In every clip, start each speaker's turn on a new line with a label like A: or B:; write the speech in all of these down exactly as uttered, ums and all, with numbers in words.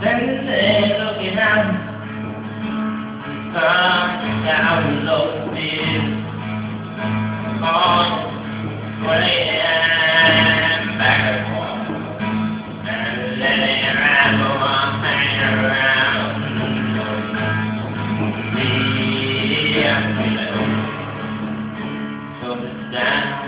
A: Standing there looking out, sun down below me, on swaying back and forth, and letting it ramble on hanging around me. I'm feeling so down.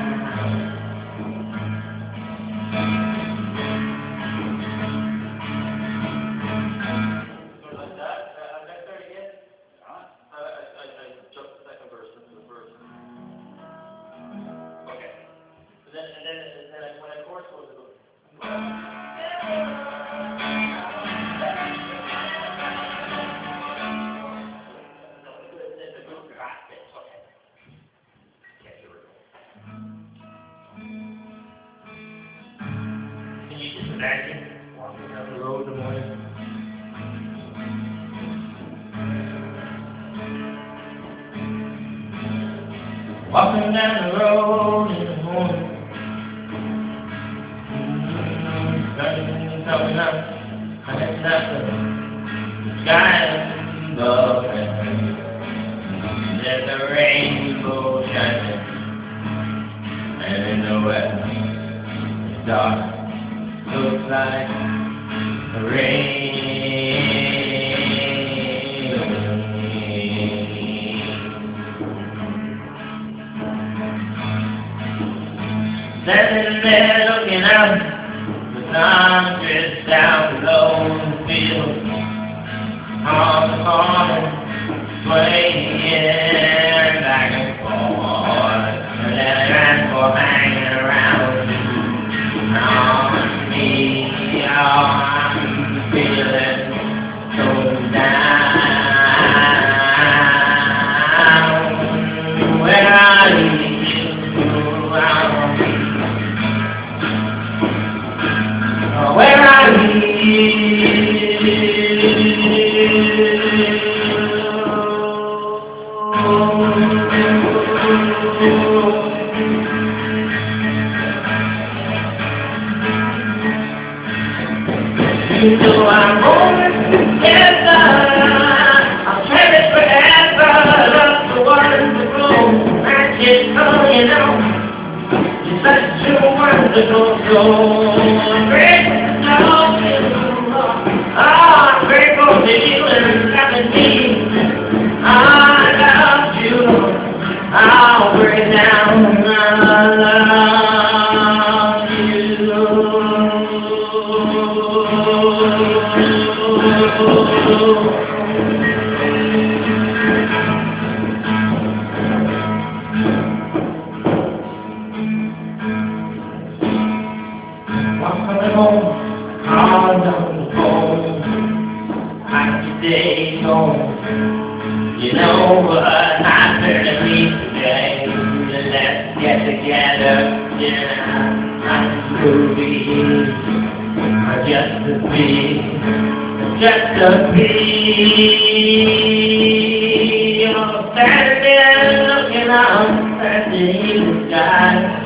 A: Can you just imagine walking down the road in the morning? Walking down the road in the morning, sun coming up, and it's nothing. The sky is above, and there's a rainbow shining, and in the west, it's dark. Looks like the rain. Standing there looking out, the sun drifts down below the field, on the corner, swaying back and forth, and then ran for hanging around on me. Oh, I'm feeling so down. Where are you? Where are you? You know I'm going together. I'll cherish forever. Love the wonderful magical, you know. You're such a wonderful soul. I'm grateful to know you. Oh, I'm grateful to you and having me. I love you. I'll bring down my love. I'm coming home, hard on the phone, like today gone. You know what I heard me today. Let's get together, yeah, I'm movie, just to be, just to be. You're standing there looking up at the evening sky.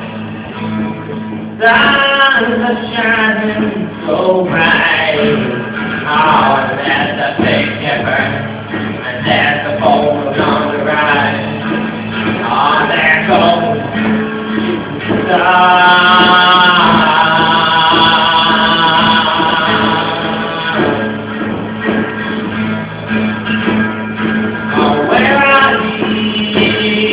A: Sun is shining so bright. Oh, there's a big dipper, and there's the boat on the right. Oh, there goes the sun. Oh, where are you?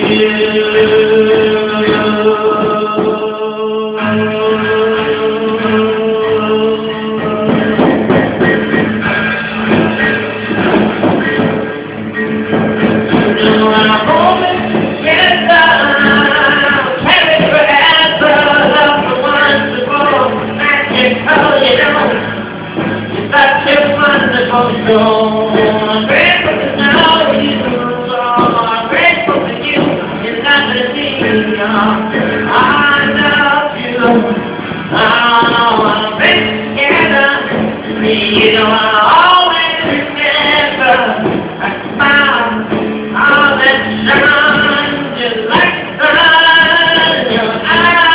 A: I'm grateful to know you. Oh, I'm grateful for you. You're not the thing. I love you. Oh, I'm grateful together. You know I'll always remember a smile, all that shines just like the sun. Your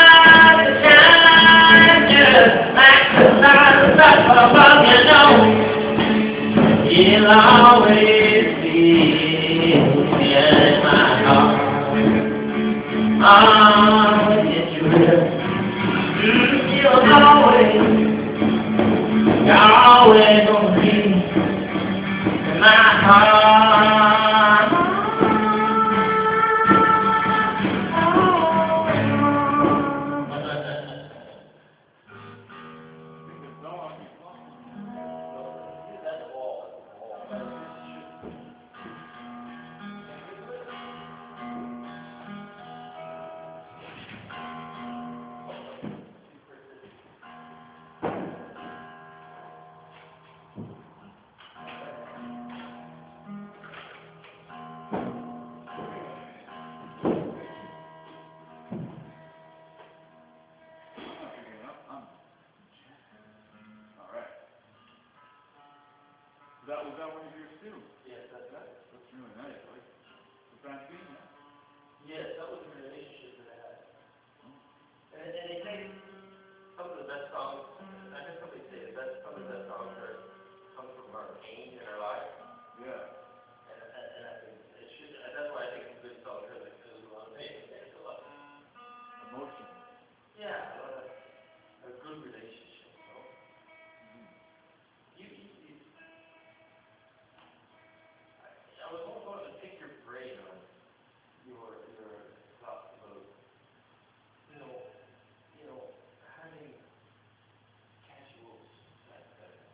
A: eyes shine just like the sun up above, you know. She'll always be in my heart. Oh, yes, you will. You're always, you're always gonna be in my heart.
B: That was that one of yours too?
A: Yes, that's right.
B: That's really nice. Like the Francine, yeah?
A: Yes, that was a relationship that I had. And, and they say some of the best songs, I guess somebody say the best, some of the best songs are, come from our pain in our life.
B: Yeah.
A: And, and, and I think it should, and that's why I think it's a good song, because it feels a lot of pain. There's a lot of
B: Emotion.
A: yeah, a lot of a good relationship, you know?
B: Mm-hmm.
A: You, you, you I, I was almost going to pick your brain on your, your thoughts about, you know, you know, having casual sex.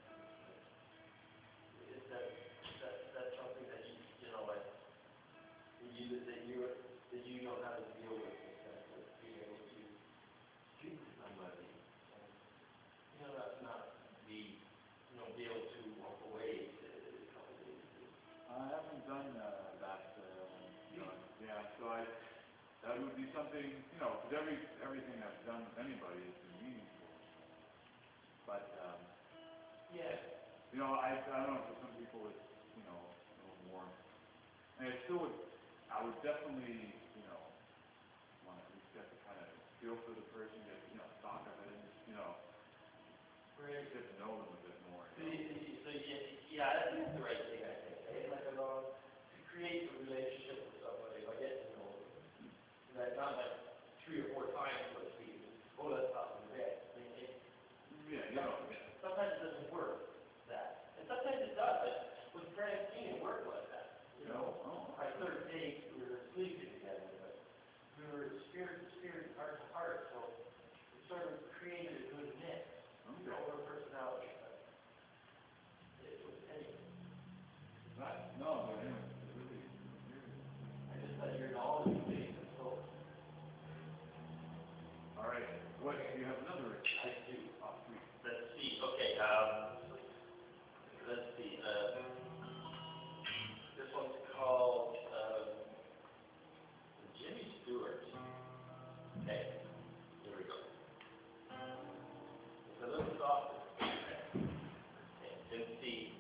A: Is that, that, that's something that you, you know, like, that you, that you, that you don't have to deal with in the sense of being able to speak to somebody and, you know, not, not be, you know, be able to walk away uh, a couple of days.
B: I haven't done uh, that. Uh, you know, yeah, so I that would be something, you know, because every everything I've done with anybody has been meaningful. But um,
A: Yeah.
B: you know, I I don't know, for some people it's, you know, a little more. And I still would, I would definitely, you know, want to at least get to kind of feel for the person, get, you know, talk of it, and just, you know,
A: Right.
B: get to know them a bit more.
A: So,
B: You know?
A: you, so yeah, yeah, I think that's the right thing, I think. Eh? Like, about to create a relationship with somebody by getting to know them. Like, not like three or four times, so to speak. Oh, let's talk in bed. I mean, it,
B: Yeah, you know.
A: sometimes it doesn't work that. And sometimes it does. Like, with Francine, it worked like that. You know,
B: Oh.
A: our third date, we were sleeping together, but we were spirit to spirit, heart to heart, so it sort of created a good mix. You know, her personality. But it was anyway.
B: Right. No, but anyway, really,
A: I just thought you're an all base and so.
B: all right. What, do you have another?
A: I do.
B: Oh, sweet.
A: Let's see. Okay. Um. Let's see. Uh. This one's called um, Jimmy Stewart. Okay. Here we go. It's a little softer. Okay. Let's see.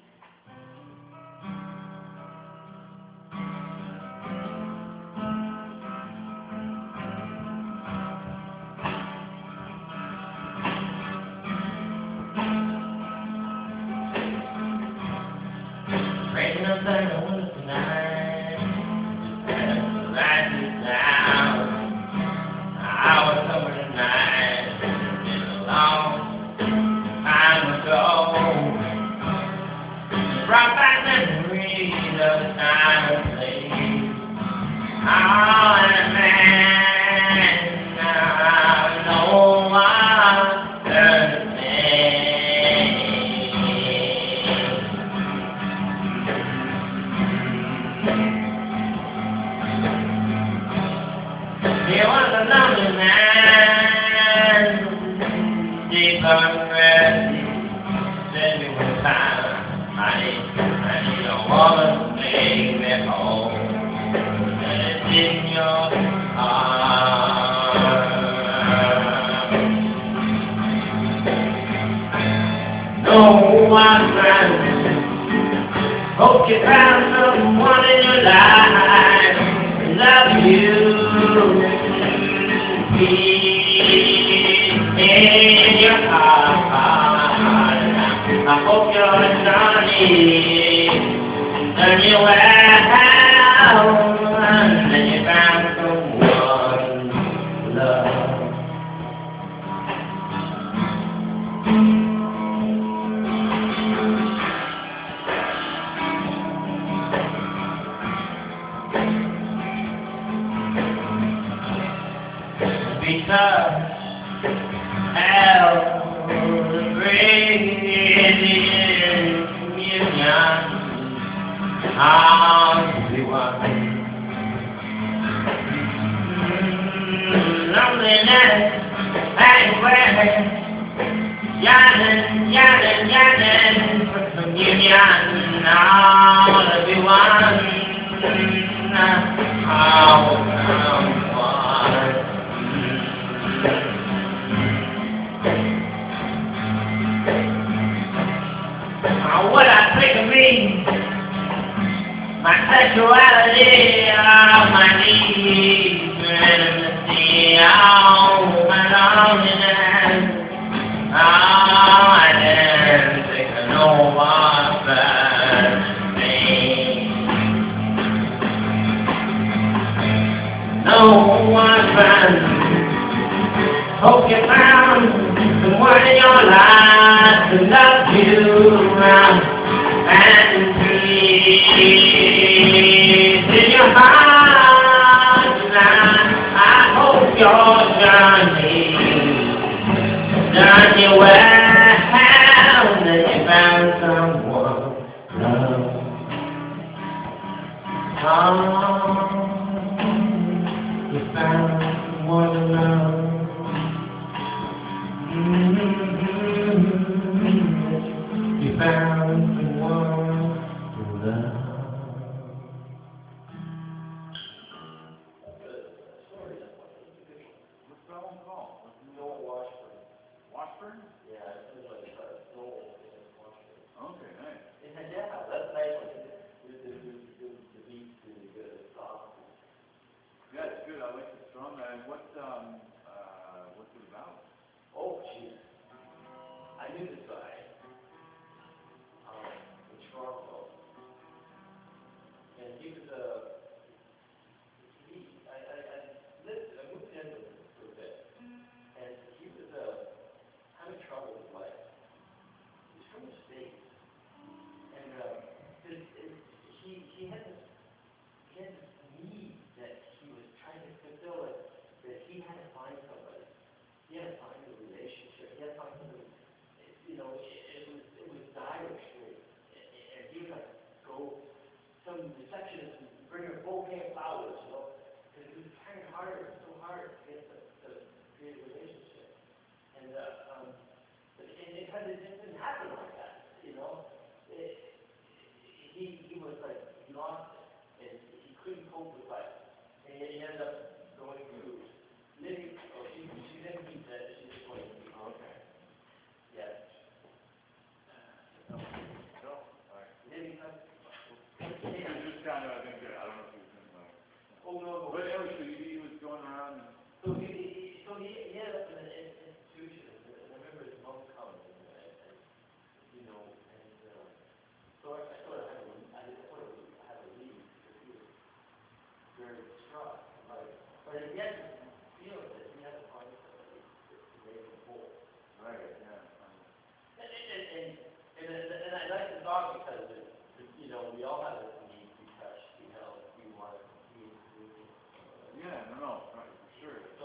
A: Breaking up like a winter tonight, light is down. I was somewhere tonight, it's been a long time ago. It brought back memories of the time and place. Oh, and man, I know I'm the same. He was a lonely man, deep unready, said me one time, I need, I need a woman to make me whole, and it's in your arms. No, I'm trying, hope you found someone in your life, love you. In your heart, I hope you're Johnny. Then you went and then you found someone to love. Because hell the great communion of everyone. Loneliness and wearing, yearning, yearning, yearning for communion of everyone. Oh, someone. Oh, what I think of me, my sexuality, oh, my needs, and the sea, oh, my loneliness, oh, I didn't think of no one but me. No one but me. Hope you found someone in your life who loves you around and peace in your heart tonight. I hope your journey done you well, that you found someone love. Oh, you found someone to love. You found someone to love.
B: What's that one called? What's the
C: Noel Washburn.
B: Washburn?
C: Yeah, it was like uh, Noel and Washburn.
B: Okay, nice.
C: And yeah, that's nice. Like, the, the, the, the, the beat's really good. It's soft.
B: Yeah, it's good. I like the song. And what, um, uh, what's it about?
C: Oh, jeez. I knew this guy um, in Toronto, and he was a. He, I, I, I lived. I moved in with him for a bit, and he was uh, having trouble with life. He's from the States, and uh, his, his, he he had this he had this need that he was trying to fulfill. It, that he had to find somebody. He had to find a relationship. He had to find somebody. You know, it, it was it was dire straits, and he would like go some receptionist and bring her a bouquet of flowers, you know, because he was trying harder, so hard to get the, the create a relationship, and uh, um, and it had it didn't happen like that, you know. It, he he was like lost it, and he couldn't cope with life, and he, he ended up going through living. Oh, she she didn't meet that. She just going through.
B: Okay.
C: Yeah.
B: No, alright.
C: Maybe some.
B: He was just kind of, I think, uh, I don't know if he was in like.
C: Oh no.
B: But anyway, so he, he was going around and.
C: So he, he so he, he ended up in an institution. And I remember his mom coming, and, and, and you know, and uh, so I, I sort of had to, I sort of had to leave because he was very distraught. Like, but he had to feel that he had to find somebody to make him whole.
B: Right, yeah.
C: And, and, and, and, and, and I like to talk because, it, you know, we all have this need to be touched, be held, be wanted, be included.
B: Yeah, no, no, right, for sure.
C: So,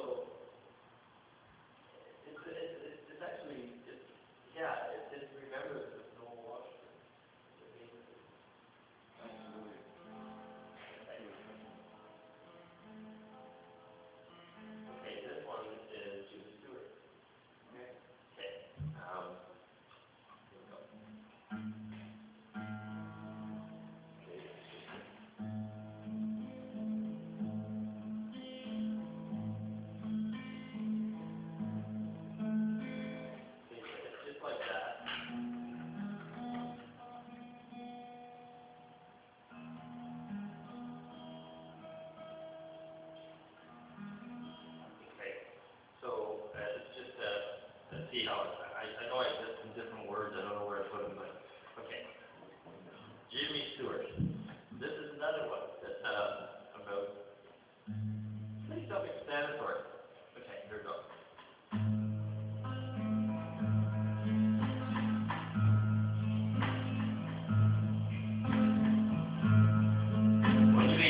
C: it's, it's, it's, it's actually, it's, yeah, it, it remembers this Noel Washburn.
B: Absolutely.
C: Okay, this one is Jimmy Stewart. Okay. Okay. Um, here we go.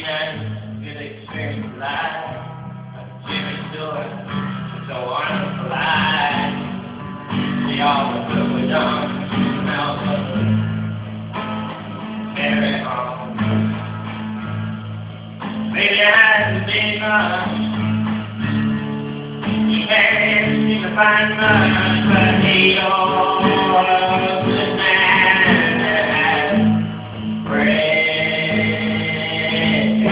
A: nice, good experience of life. Like Jimmy Stewart, so wonderful life. See all the good we done, now carry on. Maybe it hasn't been much. You can't seem to find much, but he always the man that has bread.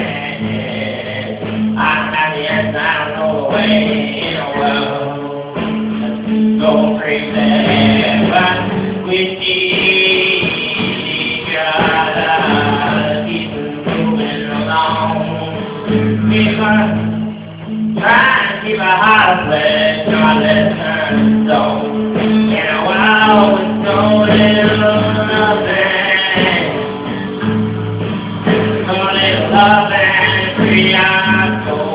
A: I don't have the answer, I don't know the way in the world. Go crazy, but we need each other, keep moving along. Keep on trying to keep a heart place, so I listen, so in a while with so little nothing, so little love and free our soul.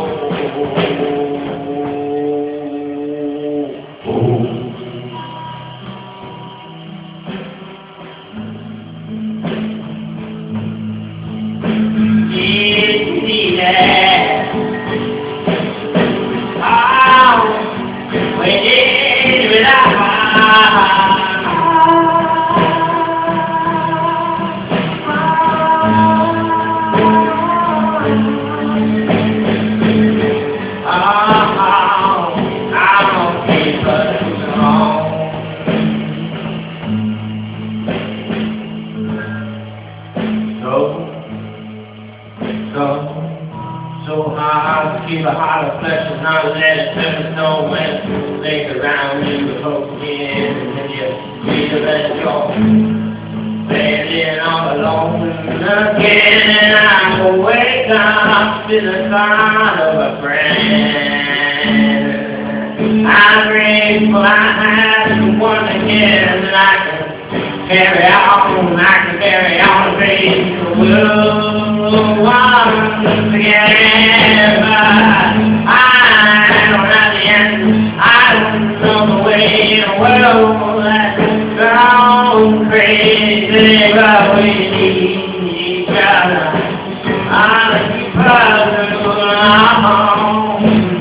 A: So hard to keep a heart of flesh and not let it slip and know when to think around you to hope again and then you need to let it go. Standing all alone again and I will wake up to the thought of a friend. I'm grateful I have one again that I can carry on, I can carry on and face the world once again, but I don't have the answer, I don't know the way in the world that's gone crazy, but we need each other, I'll keep us along.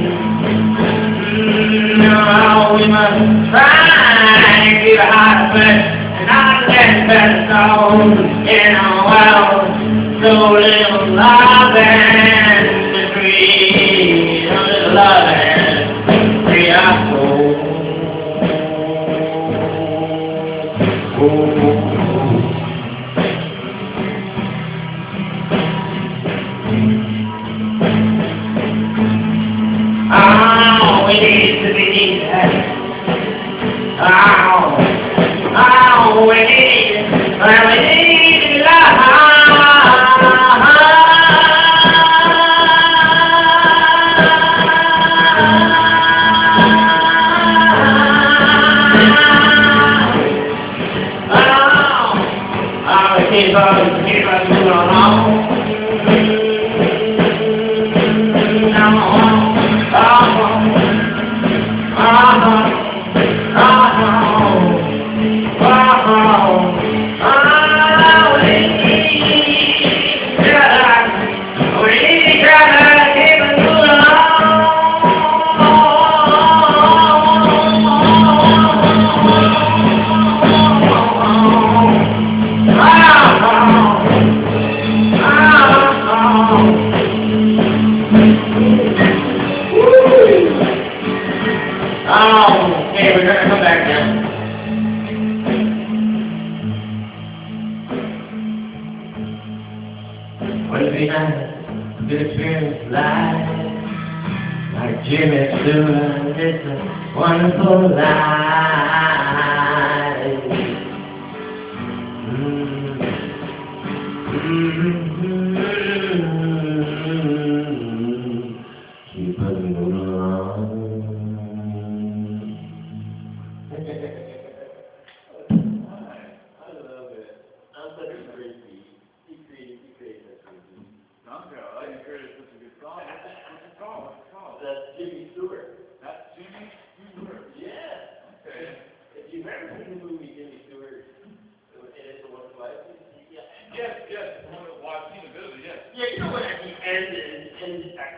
A: No, we must try to keep a heart of flesh and not let that soul in a world so little love and free, a little love and free our soul. Oh, we need to be needed. Oh, oh, we need, well, we need love. Keep us, keep us moving along. Okay, we're gonna come back now. Wouldn't it be nice? Good experience life. Like Jimmy Stewart, it's a wonderful life. Mm-hmm. Mm-hmm. Keep us moving along.
C: That's Jimmy Stewart.
B: That's Jimmy Stewart.
C: Yeah.
B: Okay.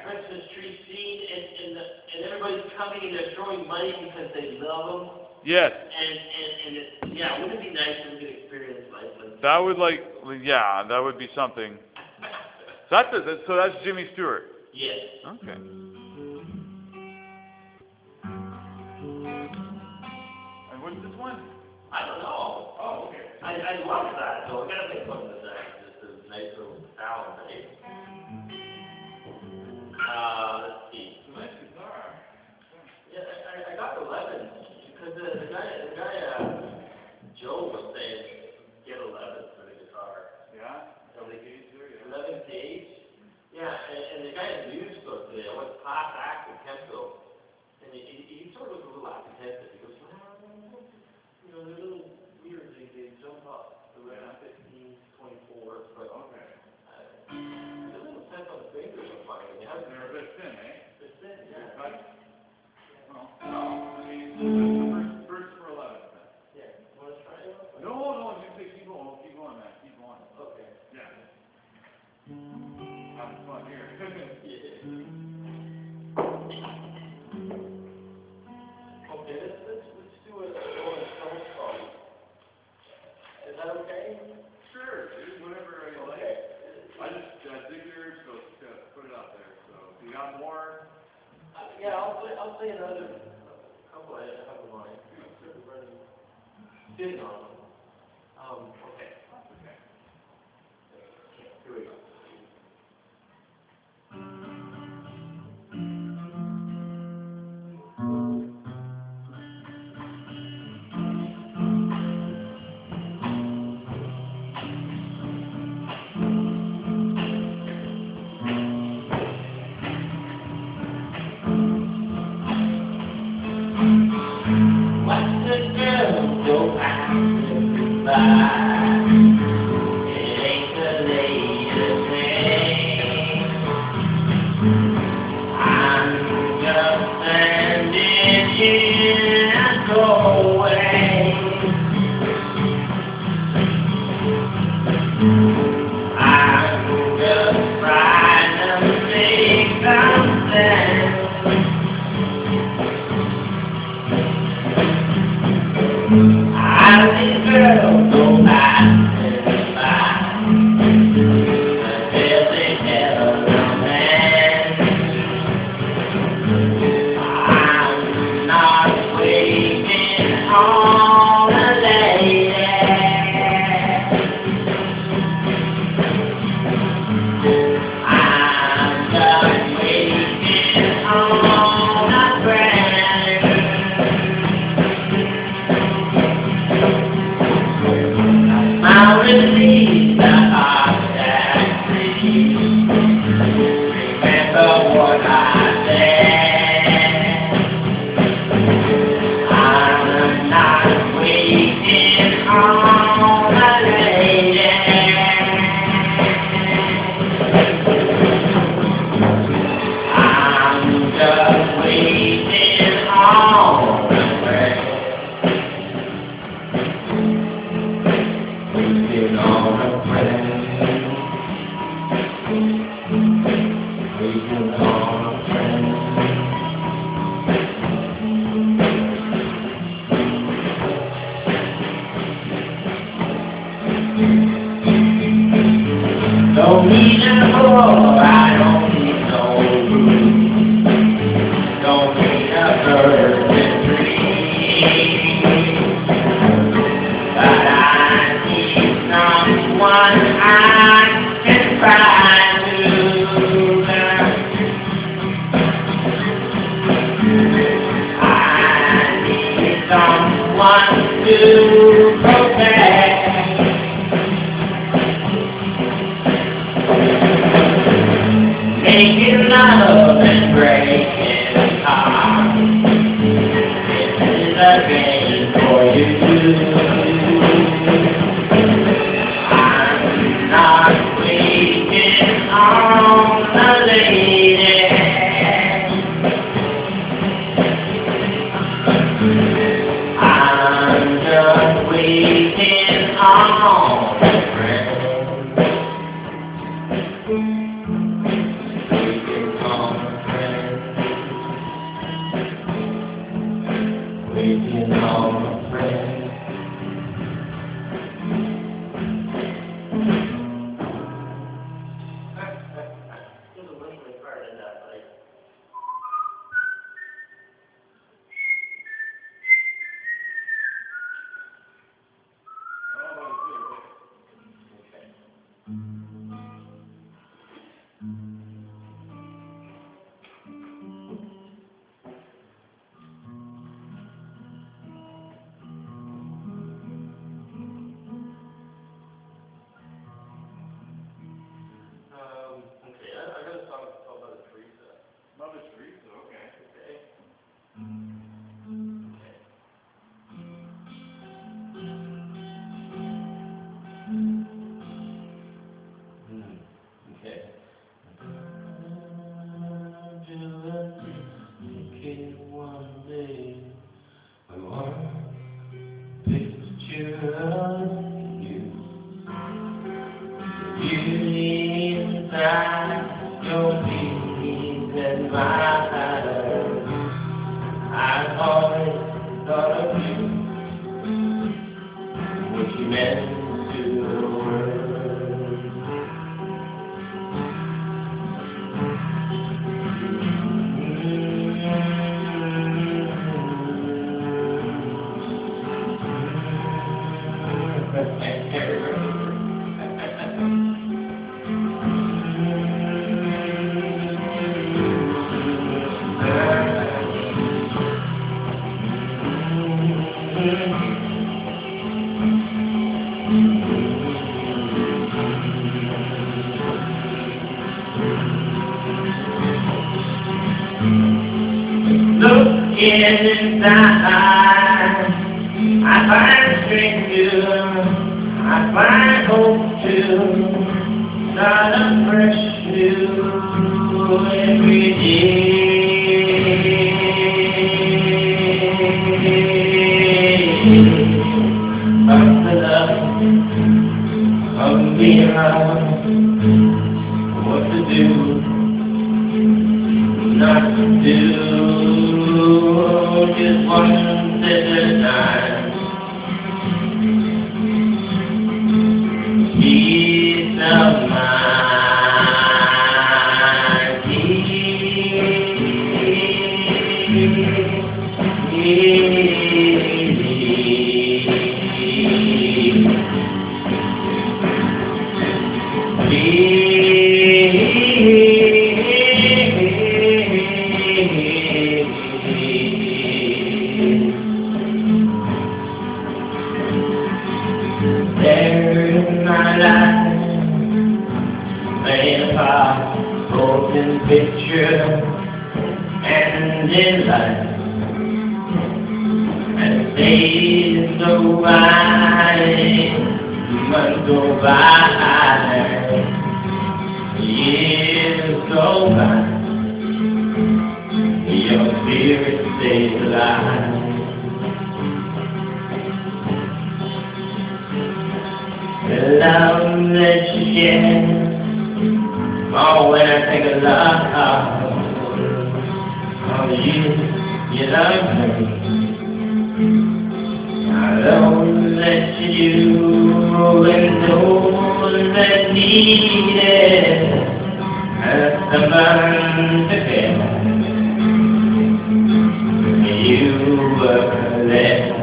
C: Christmas tree scene, and, and, the, and everybody's coming and they're throwing money because they love them.
B: Yes.
C: And, and, and it, yeah, wouldn't it be nice if we could experience life like
B: That would like, yeah, that would be something. So that's a, that, so that's Jimmy Stewart.
C: Yes.
B: Okay. And what's this one?
C: I don't know.
B: Oh, okay.
C: I, I love that, though. I gotta make one of that. Just a nice little sound, right? Uh, let's see.
B: Nice guitar.
C: Yeah, I, I got eleven because the, the guy, the guy, uh, Joe was saying get eleven for the guitar.
B: Yeah.
C: eleven
B: Gauge there, yeah.
C: eleven gauge. Yeah, and, and the guy at the music store today, I went past Acton Kempo, and he, he, he sort of was a little apprehensive. He goes, well, you know, they're a little weird. They, they jump up around fifteen, twenty-four, but
B: Okay.
C: uh, there's a little sense on the fingers of mine. Yeah,
B: They're a bit thin, eh?
C: it's thin, yeah.
B: But, well, no, I mean, first, first for eleven.
C: Yeah, you want to try it?
B: No, no, you say keep going, keep going, man, keep going.
C: Okay.
B: Yeah. Having fun here.
C: Okay, let's, let's, let's do a Rolling Stones song. Is that okay?
B: Sure, dude, whatever you like.
C: Okay.
B: I just uh, dig yours, so uh, put it out there. So, if you got more?
C: Uh, yeah, I'll play, I'll play another couple I have of mine. I'm sort of running, sitting on them. Um, okay.
B: Okay.
C: Here we go. What's the girl go passing by? It ain't the latest thing. I'm just standing in a doorway. I'm just trying to make something. I see girls go by and by until they tell a man I'm not waiting on a lady. I'm just waiting on a friend. I'll release the heart that bleeds. Remember what I said. I'm not waiting on a lady. I'm just waiting on a friend. Waiting on a friend. Waiting on a friend. Don't need a whore, I don't need no room. Don't need a virgin dream. But I need someone I can try to learn. I need someone to protect.
A: beauty inside your peace and mine. I've always thought of you, what you meant to the world. Looking inside, I find strength to, I find hope to start afresh new every day. But the love of being around, what to do, not to do. Just one step at a time. Peace of mind. There's my life, made a broken picture, and in life, as days go by, months go by, years go by, your spirit stays alive. The love that you share, oh, when I think of love, oh, you, you love me. I love that you do, and those that need it, have someone to care. You were there.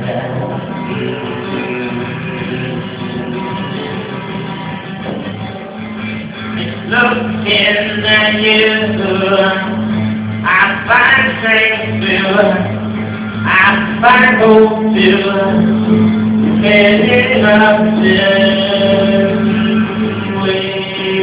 A: Looking at you, I find strength to, I find hope to, getting up this way.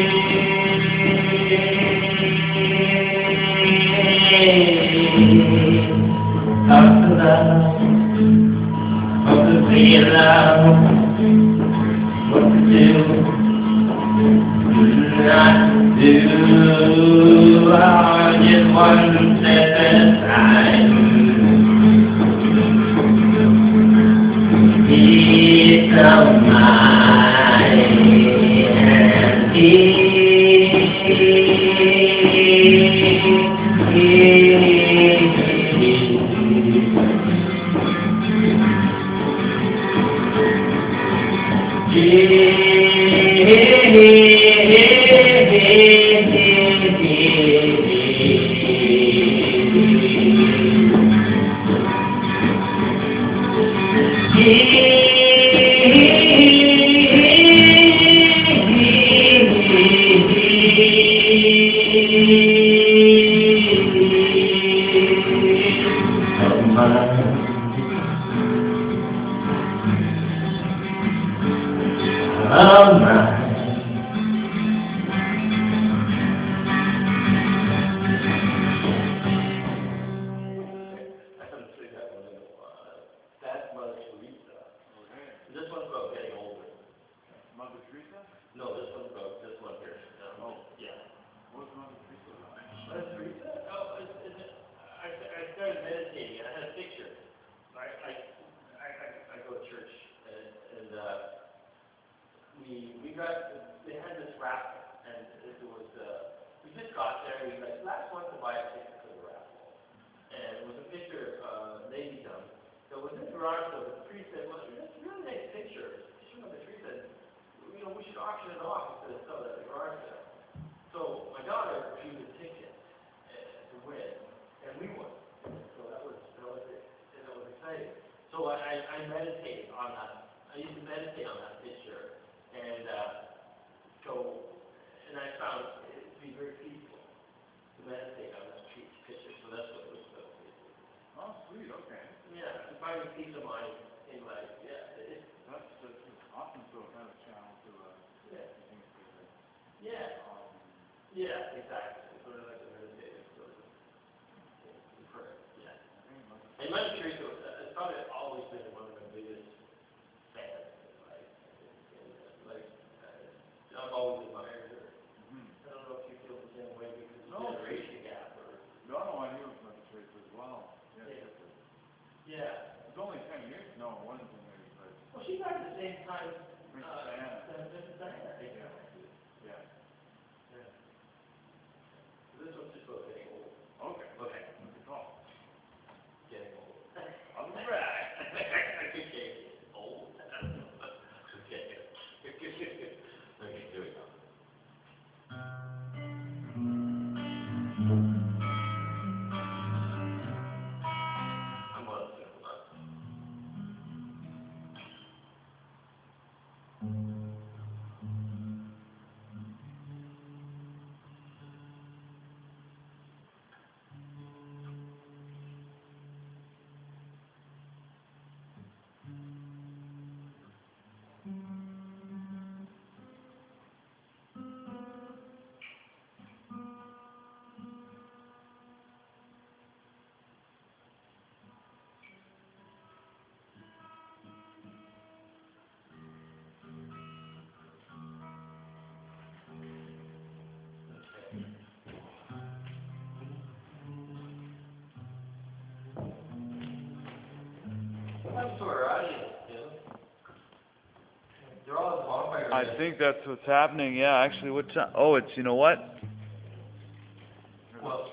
A: Of the love, of the real love, what to do, not do, oh, just one step at a time. Peace of mind and peace, oh my.
C: That's Mother Teresa.
B: Okay.
C: This one's about getting older.
B: Mother Teresa?
C: No, this one's about this one here. Um,
B: Oh.
C: Yeah.
B: What's Mother Teresa about?
C: Mother Teresa? Oh, it's, it's, I, I started meditating. I had a picture. I, I, I, I, I go to church, and, and uh, we we got, they had this raffle, and it was, uh, we just got there, and we like, last one to buy a ticket for the raffle. And it was a picture, uh, Navy done. So it was in the garage, so the tree said, well, that's a really nice picture. Sure, the tree said, you know, we should auction it off instead of sell it at the garage sale. So my daughter drew the ticket uh, to win, and we won. So that was, that was it, and that was exciting. So I, I, I meditated on that. I used to meditate on that picture, and uh, so, and I found it to be very peaceful to meditate on that picture. So that's what it was about.
B: Oh, sweet, okay.
C: Yeah, to find peace of mind in life. Yeah, it,
B: That's, that's awesome, so kind of channel to, uh,
C: yeah,
B: things to,
C: yeah,
B: um,
C: yeah, exactly. Sort of like a meditative sort of prayer. Yeah. And Mother Teresa, it's probably always been one of my biggest fans in life. And, uh, like, uh, I've always admired her.
B: mm-hmm.
C: I don't know if you feel the same way because of the
B: No.
C: generation gap or.
B: No, no, I knew it was Mother Teresa as well. Yeah.
C: Yeah.
B: It
C: Yeah.
B: was only ten years, no, it wasn't ten years, but.
C: Well, she died at the same time.
B: Princess
C: uh,
B: Diana.
C: than Princess Diana.
B: Yeah.
C: Exactly.
B: Yeah.
C: Yeah. This one's just about getting old.
B: Okay.
C: Okay.
B: What's it called?
C: Getting old.
B: All right.
C: I could get old. Okay. Okay, here we go. I'm on it. Hold on. That's to our audience, you know. They're all at the bonfire.
B: I think that's what's happening, yeah, actually, what time, oh, it's, you know what?
C: Well,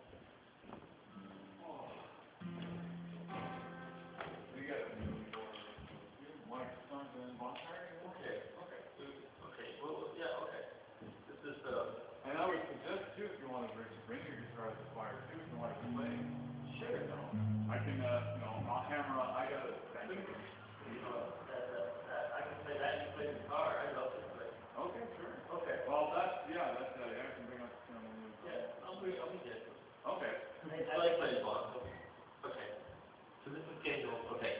C: okay, okay, okay, well, yeah, okay. This is, uh,
B: And I would suggest too, if you want to bring, bring your guitar to the choir too, if you want to play.
C: sure.
B: You know, I can, uh, you know, I'll hammer on, I got a,
C: You know, that, that, that, I can play that, you play the guitar, I love to play.
B: okay, sure.
C: Okay.
B: Well, that's, yeah, that's, uh, yeah, I can bring up, you know, when we-
C: Yeah, I'll be, I'll be good.
B: okay.
C: I like playing bongo. Okay. So this is getting old, okay.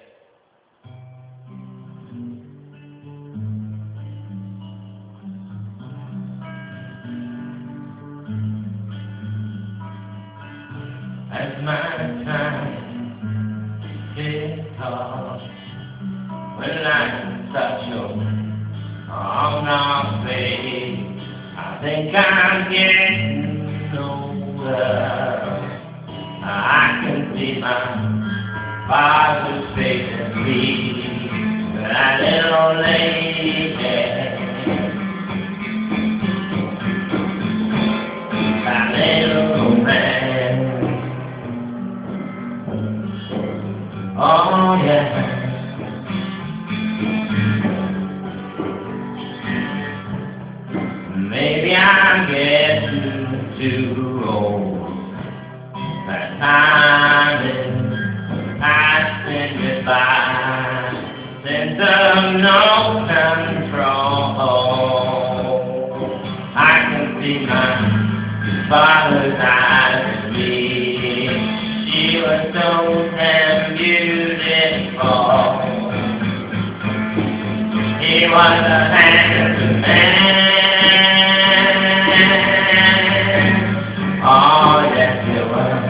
C: As my time gets tall, when I touch your arm now, babe, I think I'm getting older. I can see my father's face and see that little lady, that little man. Oh yeah. Maybe I'm getting too old. That time is passing me by. Sense of no control. I can see my father's eyes at me. She was so damn beautiful. He was a handsome man. Oh yes he was.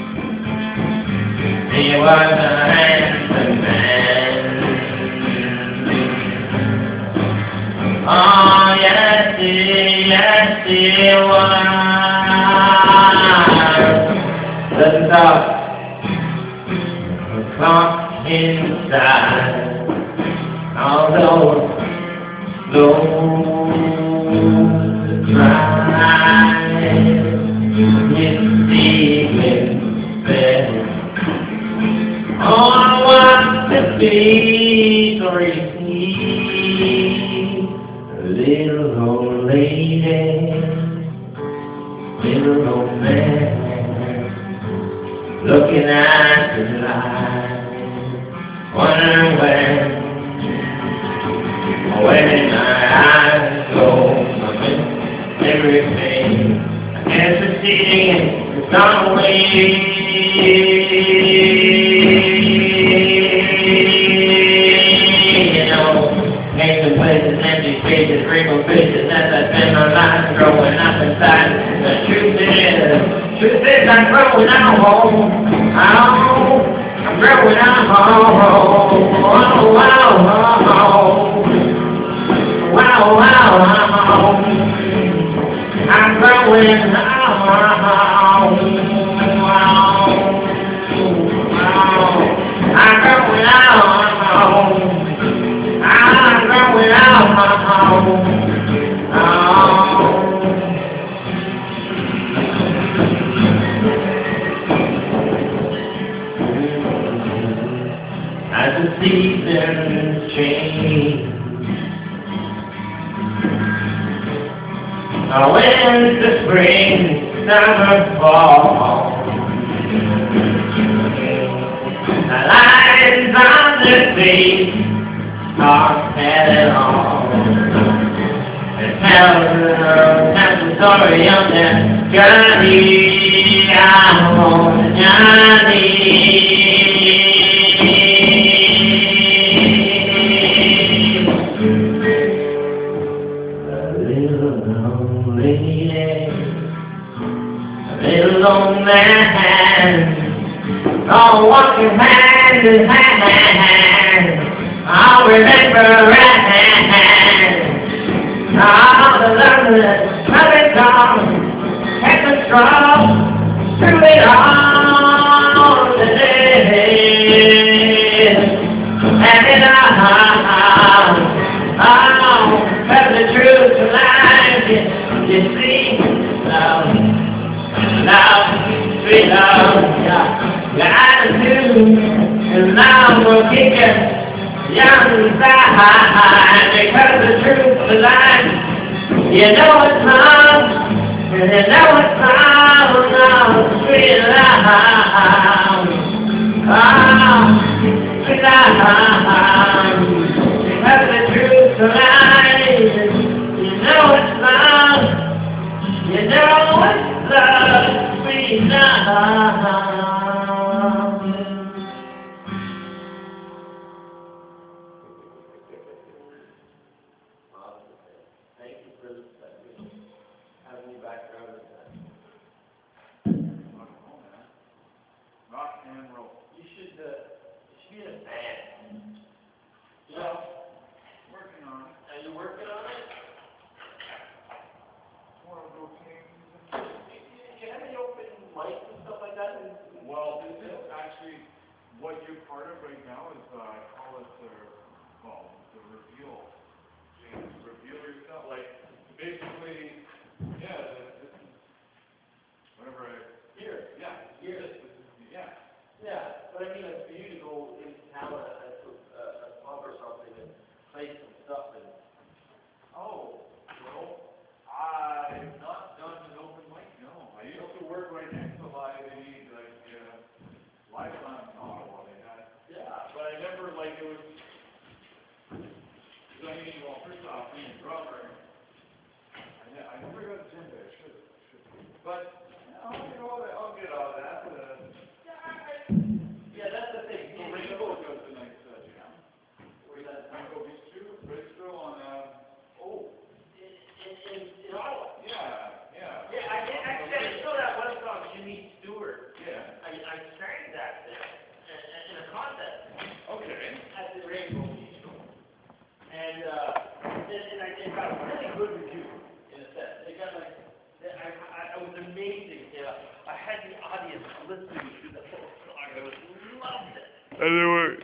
C: He was a handsome man. Oh yes he, yes he was. The dark clock inside, although those
A: little old lady, little old man, looking at the light, wondering when, when my eyes close, I miss everything. I guess the city is gone away. Making places, empty spaces, wrinkled faces, as I spend my life growing up inside. The truth is, truth is I'm growing out home. Oh, I'm growing out home. Oh, wow, wow, wow, wow. I'm growing out home. I'm growing out home. I'm growing out my home. Oh. As the seasons change, oh, winter, spring, summer, fall, the lines on the face are headed on. It tells, tells the story of their journey out on the journey. A little old lady, a little old man, all walking hand in hand. I'll remember and all the love that coming down, and the strong through it all today. And in our heart, oh, tell the truth to life, you, you see, love, love, sweet love, yeah, your attitude, and love will keep you young inside, because the truth is life. You know it's love, and you know it's love, love, sweet love. Oh, sweet love, because the truth is life. You know it's love, you know it's love, sweet love.
C: Thank you for having me back around with that.
B: Rock and roll, man. Rock and roll.
C: You should, uh, you should be in a band.
B: Yeah. Working on it.
C: Are you working on it?
B: More of those things.
C: Do you have any open mics and stuff like that?
B: Well, this is actually what you're part of right now is, uh, I call it the, well, the reveal. James, reveal yourself. Like, basically, yeah, this is, whatever I,
C: Here.
B: yeah,
C: Here.
B: this is, yeah.
C: Yeah, but I mean, like, for you to go into town at a, a, a pub or something and play some stuff and.
B: Oh, well, I've not done an open mic, no. I used to work right next to Live Aid, like, uh, Live on Ottawa, they had.
C: Yeah.
B: But I never, like, it was, I mean, well, first off, being a drummer, I, ne I never got a djembe, I should, should. But, you know, you know, I'll get all that, uh.
C: Yeah, I, I, yeah, that's the thing.
B: So Rainbow does a nice, uh, jam.
C: Where's that?
B: Rainbow Beach too, Bridgeville on, uh.
C: Oh, in, in, in, in Ottawa.
B: Yeah, yeah.
C: Yeah, I did, actually, I saw that one song, Jimmy Stewart.
B: Yeah.
C: I, I sang that there in, in a contest
B: Okay.
C: at the Rainbow Beach. And, uh, and, and I it got a really good review, in a sense. It got like, I, I, I was amazing. You know, I had the audience listening to the whole song. I was loved it.
B: And there were,